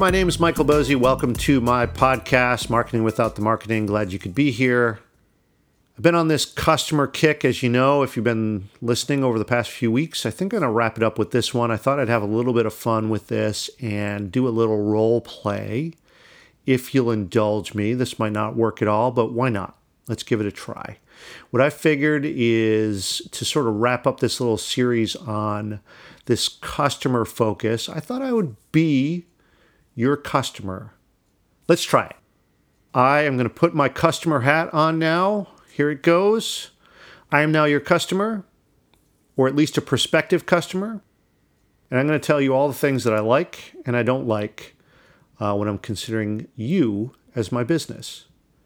my name is Michael Bosey. Welcome to my podcast, Marketing Without the Marketing. Glad you could be here. I've been on this customer kick, as you know, if you've been listening over the past few weeks. I think I'm going to wrap it up with this one. I thought I'd have a little bit of fun with this and do a little role play. If you'll indulge me, this might not work at all, but why not? Let's give it a try. What I figured is to sort of wrap up this little series on this customer focus. I thought I would be your customer. Let's try it. I am going to put my customer hat on now. Here it goes. I am now your customer, or at least a prospective customer. And I'm going to tell you all the things that I like and I don't like when I'm considering you as my business.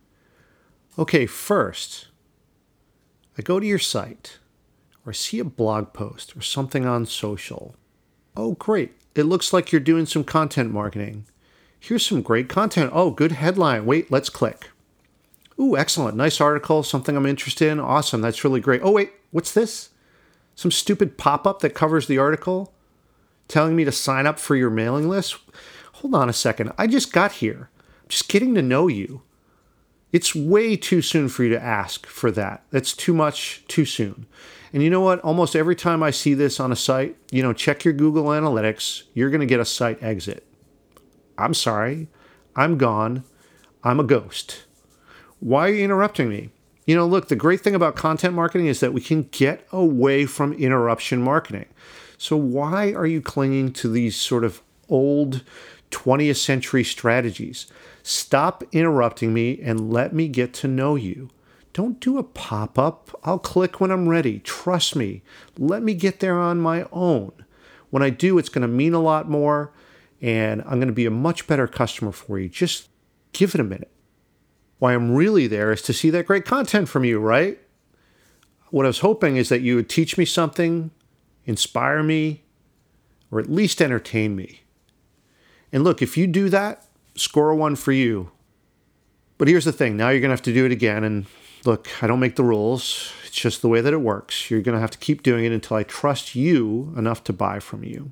Okay, first, I go to your site, or I see a blog post or something on social. Oh, great. It looks like you're doing some content marketing. Here's some great content. Oh, good headline. Wait, let's click. Ooh, excellent. Nice article. Something I'm interested in. Awesome. That's really great. Oh, wait, what's this? Some stupid pop-up that covers the article telling me to sign up for your mailing list? Hold on a second. I just got here. I'm just getting to know you. It's way too soon for you to ask for that. That's too much, too soon. And you know what? Almost every time I see this on a site, check your Google Analytics, you're going to get a site exit. I'm sorry. I'm gone. I'm a ghost. Why are you interrupting me? Look, the great thing about content marketing is that we can get away from interruption marketing. So why are you clinging to these sort of old 20th century strategies? Stop interrupting me and let me get to know you. Don't do a pop-up. I'll click when I'm ready. Trust me. Let me get there on my own. When I do, it's going to mean a lot more, and I'm going to be a much better customer for you. Just give it a minute. Why I'm really there is to see that great content from you, right? What I was hoping is that you would teach me something, inspire me, or at least entertain me. And look, if you do that, score a 1 for you. But here's the thing. Now you're going to have to do it again. And look, I don't make the rules. It's just the way that it works. You're going to have to keep doing it until I trust you enough to buy from you.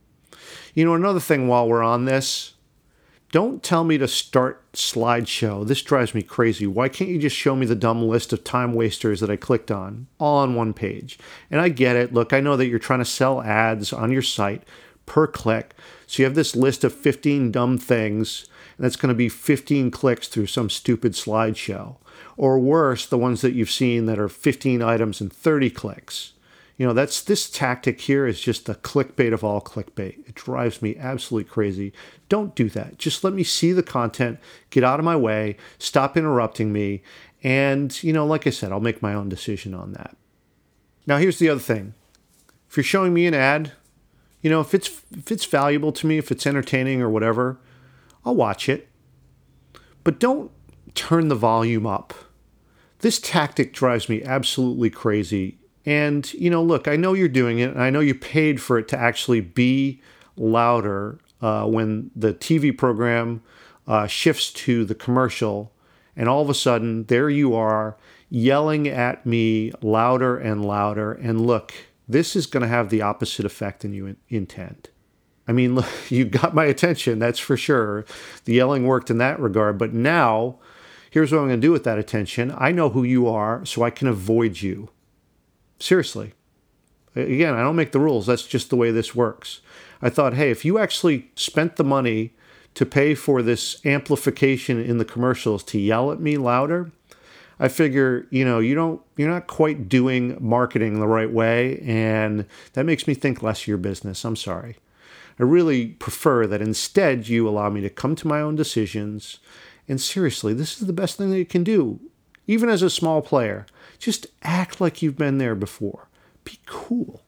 Another thing while we're on this, don't tell me to start slideshow. This drives me crazy. Why can't you just show me the dumb list of time wasters that I clicked on, all on one page? And I get it. Look, I know that you're trying to sell ads on your site per click. So you have this list of 15 dumb things, and that's going to be 15 clicks through some stupid slideshow. Or worse, the ones that you've seen that are 15 items and 30 clicks. This tactic here is just the clickbait of all clickbait. It drives me absolutely crazy. Don't do that. Just let me see the content, get out of my way, stop interrupting me, and, like I said, I'll make my own decision on that. Now, here's the other thing. If you're showing me an ad, if it's valuable to me, if it's entertaining or whatever, I'll watch it. But don't turn the volume up. This tactic drives me absolutely crazy. And, look, I know you're doing it, and I know you paid for it to actually be louder when the TV program shifts to the commercial, and all of a sudden, there you are yelling at me louder and louder. And look, this is going to have the opposite effect than you intend. I mean, look, you got my attention, that's for sure. The yelling worked in that regard, but now, here's what I'm going to do with that attention. I know who you are, so I can avoid you. Seriously. Again, I don't make the rules. That's just the way this works. I thought, hey, if you actually spent the money to pay for this amplification in the commercials to yell at me louder, I figure, you're not quite doing marketing the right way, and that makes me think less of your business. I'm sorry. I really prefer that instead you allow me to come to my own decisions. And seriously, this is the best thing that you can do. Even as a small player, just act like you've been there before. Be cool.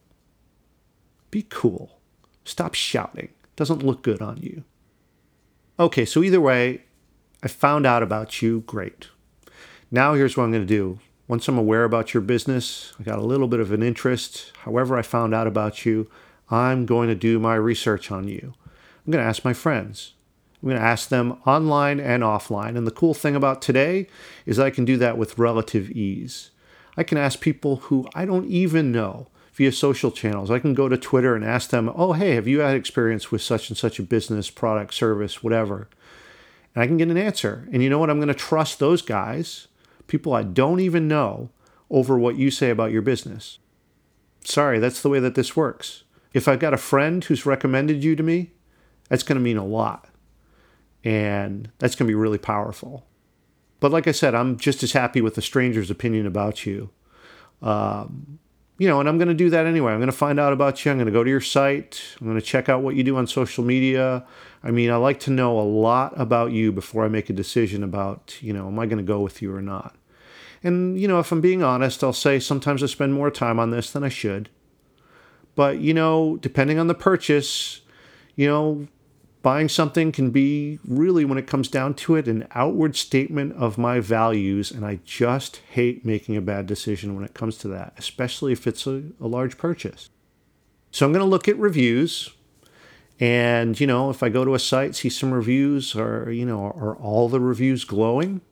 Be cool. Stop shouting. It doesn't look good on you. Okay, so either way, I found out about you. Great. Now here's what I'm going to do. Once I'm aware about your business, I got a little bit of an interest. However I found out about you, I'm going to do my research on you. I'm going to ask my friends. I'm going to ask them online and offline. And the cool thing about today is I can do that with relative ease. I can ask people who I don't even know, via social channels. I can go to Twitter and ask them, oh, hey, have you had experience with such and such a business, product, service, whatever? And I can get an answer. And you know what? I'm going to trust those guys, people I don't even know, over what you say about your business. Sorry, that's the way that this works. If I've got a friend who's recommended you to me, that's going to mean a lot. And that's going to be really powerful. But like I said, I'm just as happy with a stranger's opinion about you. And I'm going to do that anyway. I'm going to find out about you. I'm going to go to your site. I'm going to check out what you do on social media. I like to know a lot about you before I make a decision about, am I going to go with you or not? And, if I'm being honest, I'll say sometimes I spend more time on this than I should. But, depending on the purchase, buying something can be really, when it comes down to it, an outward statement of my values. And I just hate making a bad decision when it comes to that, especially if it's a large purchase. So I'm going to look at reviews. And, if I go to a site, see some reviews, are all the reviews glowing?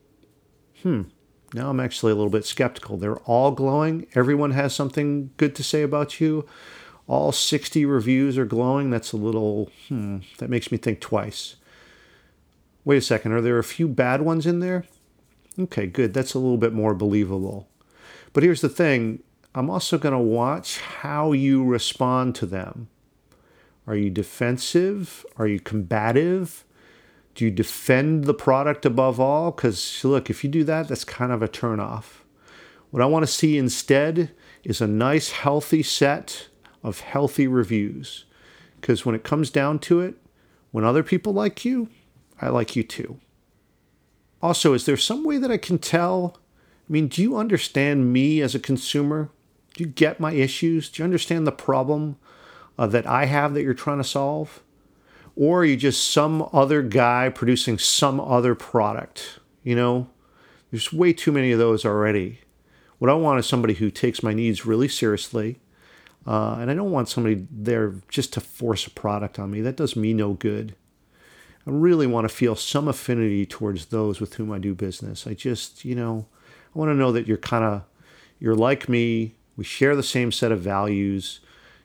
Now I'm actually a little bit skeptical. They're all glowing. Everyone has something good to say about you. All 60 reviews are glowing. That's a little, that makes me think twice. Wait a second. Are there a few bad ones in there? Okay, good. That's a little bit more believable. But here's the thing. I'm also going to watch how you respond to them. Are you defensive? Are you combative? Do you defend the product above all? Because look, if you do that, that's kind of a turnoff. What I want to see instead is a nice, healthy set of healthy reviews. Because when it comes down to it, when other people like you, I like you too. Also, is there some way that I can tell? Do you understand me as a consumer? Do you get my issues? Do you understand the problem that I have that you're trying to solve? Or are you just some other guy producing some other product? There's way too many of those already. What I want is somebody who takes my needs really seriously. And I don't want somebody there just to force a product on me. That does me no good. I really want to feel some affinity towards those with whom I do business. I just, I want to know that you're like me. We share the same set of values.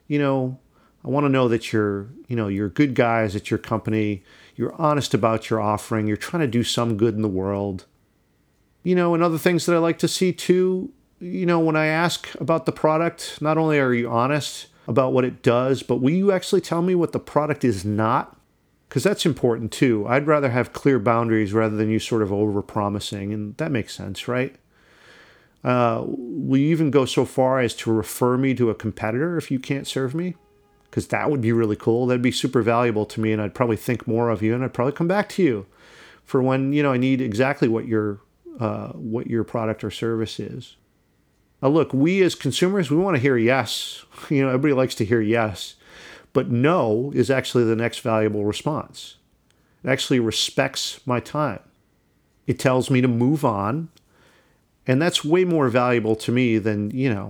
I want to know that you're good guys at your company. You're honest about your offering. You're trying to do some good in the world. And other things that I like to see too, when I ask about the product, not only are you honest about what it does, but will you actually tell me what the product is not? Because that's important too. I'd rather have clear boundaries rather than you sort of over-promising, and that makes sense, right? Will you even go so far as to refer me to a competitor if you can't serve me? Because that would be really cool. That'd be super valuable to me, and I'd probably think more of you, and I'd probably come back to you for when I need exactly what your product or service is. Now, look, we as consumers, we want to hear yes. Everybody likes to hear yes, but no is actually the next valuable response. It actually respects my time. It tells me to move on, and that's way more valuable to me than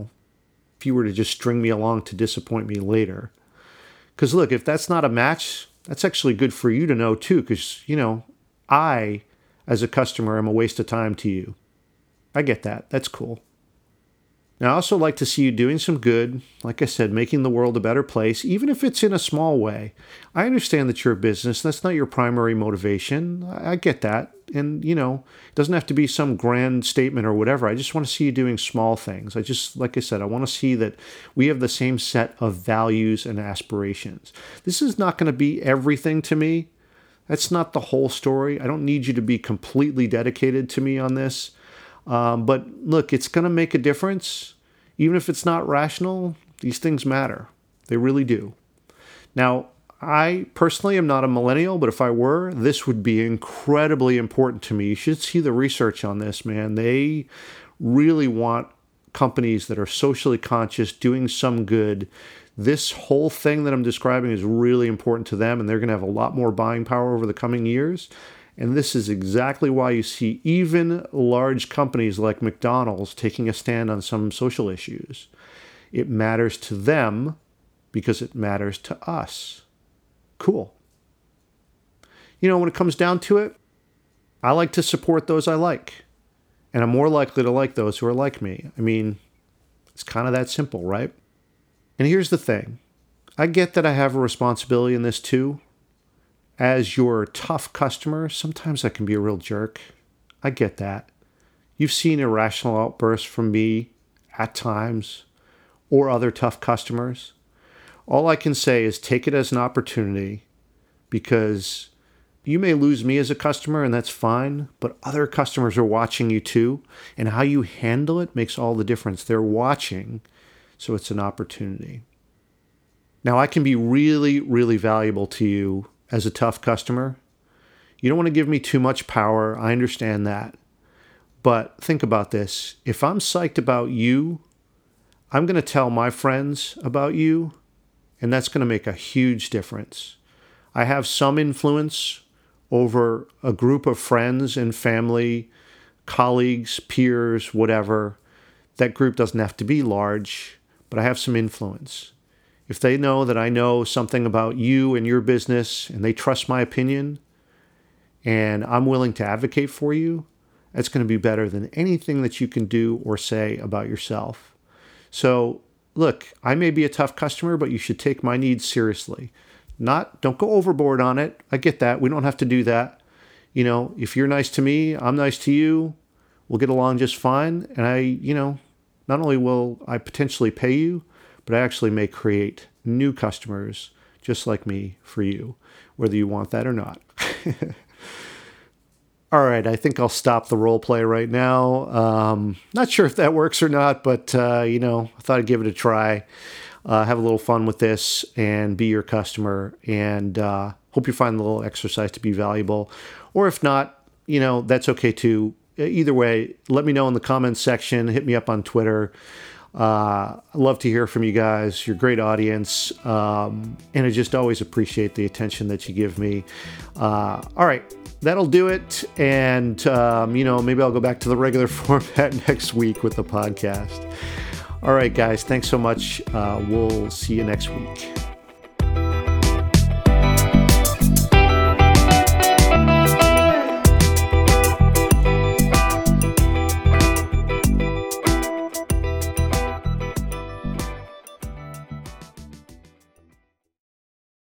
if you were to just string me along to disappoint me later. Because look, if that's not a match, that's actually good for you to know too, because, I, as a customer, am a waste of time to you. I get that. That's cool. Now, I also like to see you doing some good, like I said, making the world a better place, even if it's in a small way. I understand that you're a business. That's not your primary motivation. I get that. And, it doesn't have to be some grand statement or whatever. I just want to see you doing small things. Like I said, I want to see that we have the same set of values and aspirations. This is not going to be everything to me. That's not the whole story. I don't need you to be completely dedicated to me on this. But look, it's going to make a difference. Even if it's not rational, these things matter. They really do. Now, I personally am not a millennial, but if I were, this would be incredibly important to me. You should see the research on this, man. They really want companies that are socially conscious, doing some good. This whole thing that I'm describing is really important to them, and they're going to have a lot more buying power over the coming years. And this is exactly why you see even large companies like McDonald's taking a stand on some social issues. It matters to them because it matters to us. Cool. When it comes down to it, I like to support those I like. And I'm more likely to like those who are like me. It's kind of that simple, right? And here's the thing. I get that I have a responsibility in this too. As your tough customer, sometimes I can be a real jerk. I get that. You've seen irrational outbursts from me at times or other tough customers. All I can say is take it as an opportunity, because you may lose me as a customer and that's fine, but other customers are watching you too, and how you handle it makes all the difference. They're watching, so it's an opportunity. Now, I can be really, really valuable to you as a tough customer. You don't want to give me too much power. I understand that. But think about this. If I'm psyched about you, I'm going to tell my friends about you, and that's going to make a huge difference. I have some influence over a group of friends and family, colleagues, peers, whatever. That group doesn't have to be large, but I have some influence. If they know that I know something about you and your business and they trust my opinion and I'm willing to advocate for you, that's going to be better than anything that you can do or say about yourself. So, look, I may be a tough customer, but you should take my needs seriously. Don't go overboard on it. I get that. We don't have to do that. If you're nice to me, I'm nice to you. We'll get along just fine. And not only will I potentially pay you, but I actually may create new customers just like me for you, whether you want that or not. All right, I think I'll stop the role play right now. Not sure if that works or not, but I thought I'd give it a try. Have a little fun with this and be your customer, and hope you find the little exercise to be valuable. Or if not, that's okay too. Either way, let me know in the comments section. Hit me up on Twitter. I love to hear from you guys. You're a great audience. And I just always appreciate the attention that you give me. All right, that'll do it. And, maybe I'll go back to the regular format next week with the podcast. All right, guys, thanks so much. We'll see you next week.